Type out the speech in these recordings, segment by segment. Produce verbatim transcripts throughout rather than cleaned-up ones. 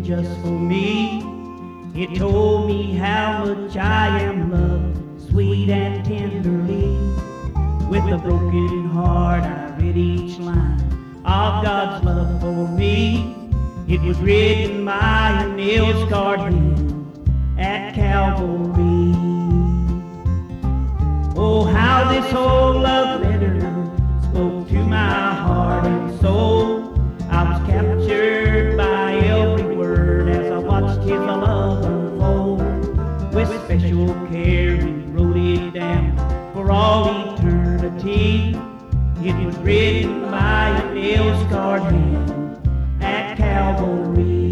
written just for me. It told me how much I am loved, sweet and tenderly. With a broken heart I read each line of God's love for me. It was written by a nail-scarred hand at Calvary. Oh, how this whole love letter spoke to my heart and soul. I was captured by every word as I watched his love unfold. With special care he wrote it down for all eternity. It was written by a nail-scarred hand at Calvary.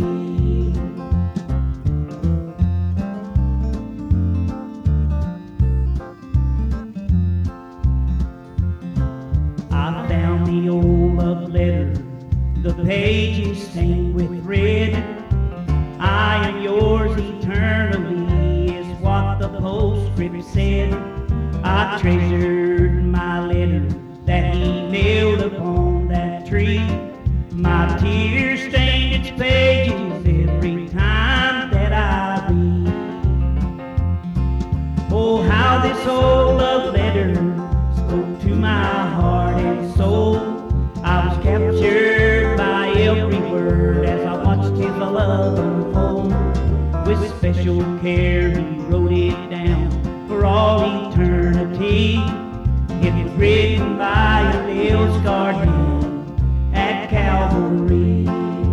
I found the old love letter, the pages stained with red. I am yours eternally is what the postscript said. I treasured my letter that he nailed upon that tree. My tears stained its pages every time that I read. Oh, how this old love letter spoke to my heart and soul. I was captured by every word as I watched his love unfold. With special care he wrote it down for all eternity. It was written by a nail-scarred hand at Calvary.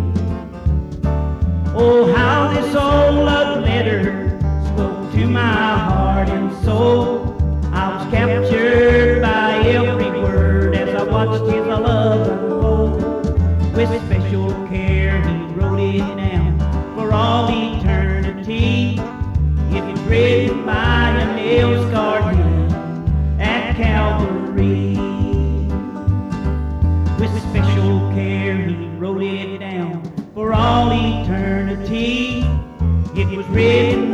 Oh, how this old love letter spoke to my heart and soul. I was captured by every word as I watched his love unfold. With special care he wrote it down for all eternity. It was written by a nail-scarred hand at Calvary. With special care he wrote it down for all eternity. It was written